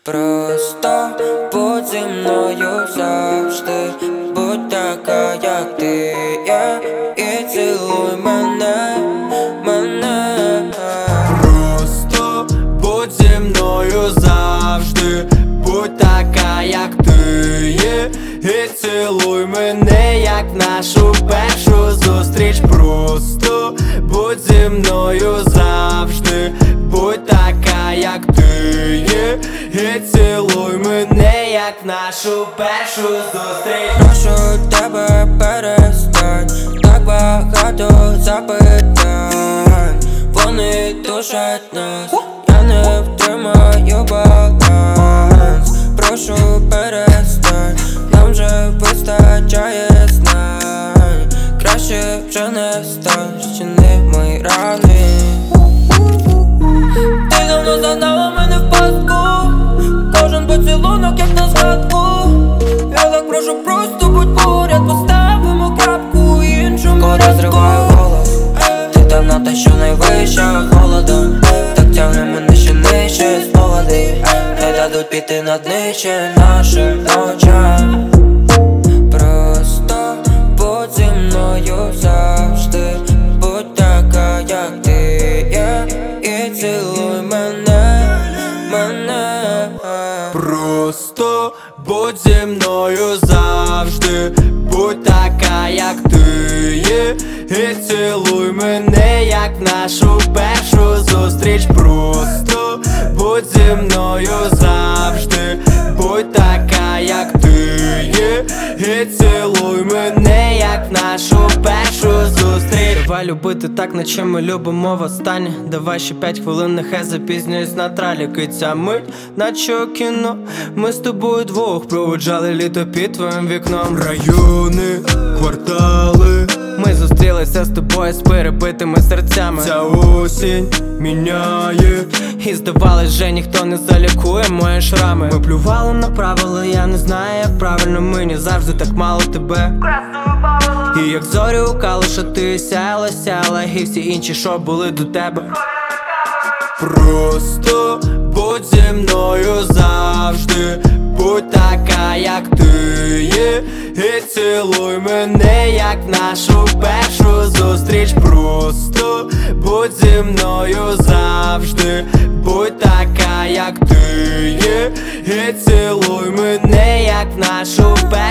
Просто будь зі мною завжди, будь така, як ти є, і цілуй мене. Просто будь зі мною завжди, будь така, як ти є, і цілуй мене, як нашу першу зустріч. Просто будь зі мною завжди, будь така, як ти є, і цілуй мене, як нашу першу зустріч. Прошу тебе, перестань, так багато запитань, вони душать нас, я не втримаю баланс. Прошу перестань, нам вже вистачає знань, краще вже не стань, щини мої рани. Ти давно загнала мене в пастку, кожен поцілунок як на згадку. Я так прошу, просто будь поряд, поставимо крапку іншому рядку. Розриваю голос, ти там на те, що найвище холодом, так тягне мене ще нижче спогади, не дадуть піти на днище нашим очам. Просто будь зі мною завжди, будь така, як ти є, і цілуй мене. Просто будь зі мною завжди, будь така, як ти є, і цілуй мене, як нашу першу зустріч. Просто будь зі мною завжди, будь така, як ти є, і цілуй мене, як нашу першу зустріч. Давай любити так, наче ми любимо востаннє. Давай ще 5 хвилин, нехай запізнююсь на траліки. Ця мить, наче кіно, ми з тобою двох проводжали літо під твоїм вікном. Райони, квартали, ми зустрілися з тобою з перебитими серцями. Ця осінь міняє, і здавалось, вже ніхто не залікує мої шрами. Ми плювали на правила, я не знаю, як правильно, мені завжди так мало тебе. І як зорі у калуша, ти сяяла, і всі інші, що були до тебе. Просто будь зі мною завжди, будь така, як ти є, і цілуй мене, як нашу першу зустріч. Просто будь зі мною завжди, будь така, як ти є, і цілуй мене, як нашу першу